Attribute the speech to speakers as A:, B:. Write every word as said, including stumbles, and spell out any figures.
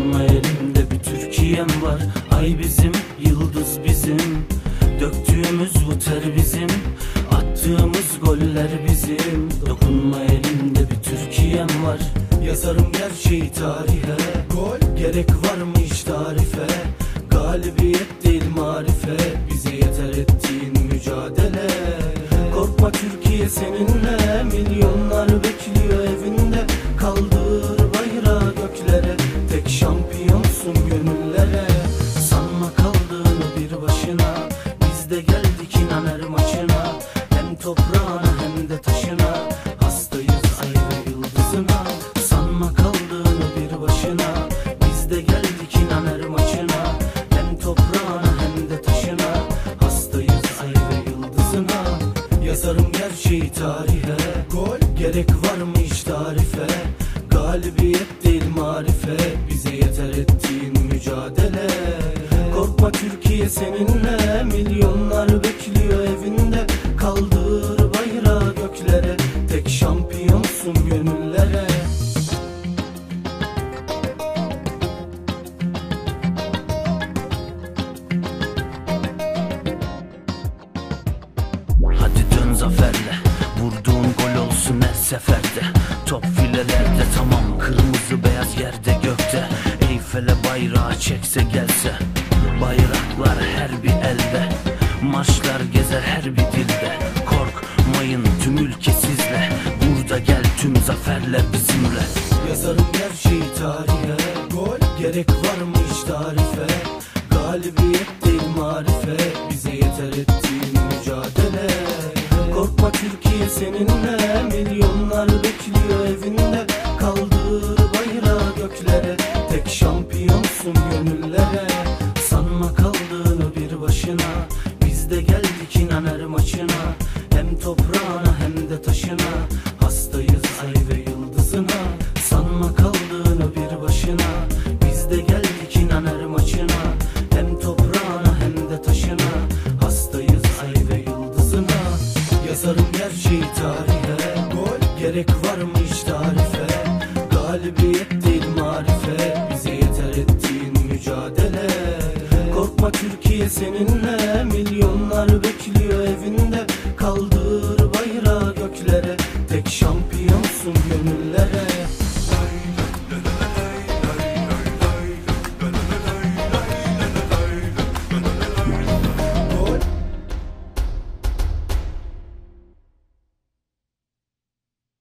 A: Dokunma elimde bir Türkiye'm var. Ay bizim, yıldız bizim, döktüğümüz bu ter bizim, attığımız goller bizim. Dokunma elimde bir Türkiye'm var. Yazarım gerçeği tarihe, gol gerek var mı hiç tarife? Galibiyet değil marife, bize yeter ettiğin mücadele. Korkma Türkiye seninle, milyonlar bekliyor evinde. Kaldır bayrağı göklere, tek şampiyonsun gönüllere. Sanma kaldığını bir başına, biz de geldik inan her maçına. Hem toprağına hem de taşına, hastayız ay ve yıldızına. Sanma kaldığını bir başına, biz de geldik inan her maçına. Hem toprağına hem de taşına, hastayız ay ve yıldızına. Yazarım gerçeği tarihe, gol gerek var mı hiç tarife? Galibiyet değil marife, bize yeter ettiğin mücadele. Korkma Türkiye seninle, milyonlar bekliyor evinde. Kaldır bayrağı göklere, tek şampiyonsun gönüllere. Hadi dön zaferle, vurduğun gol olsun her seferde. Top filelerde tamam, kırmızı beyaz yerde gökte. Eyfel'e bayrağı çekse gelse, bayraklar her bir elde. Marşlar gezer her bir dilde. Korkmayın tüm ülke sizle, burada gel tüm zaferler bizimle. Yazarım gerçeği tarihe, gol gerek var mı hiç tarife? Galibiyet değil marife, bize yeter ettiğin mücadele. Korkma Türkiye seninle, milyonlar bekliyor evinde. Kaldır bayrağı göklere, tek şampiyonsun gönüllere. Sanma kaldığını bir başına, biz de geldik inan her maçına. Hem toprağına hem de taşına, hastayız ay ve yıldızına. Sanma kaldığını bir başına, biz de geldik inan her maçına. Hem toprağına hem de taşına, hastayız ay ve yıldızına. Yazarım gerçeği tarihe, gol gerek var mı hiç tarife? Galibiyet değil marife, bize yeter ettiğin mücadele. Korkma Türkiye seninle,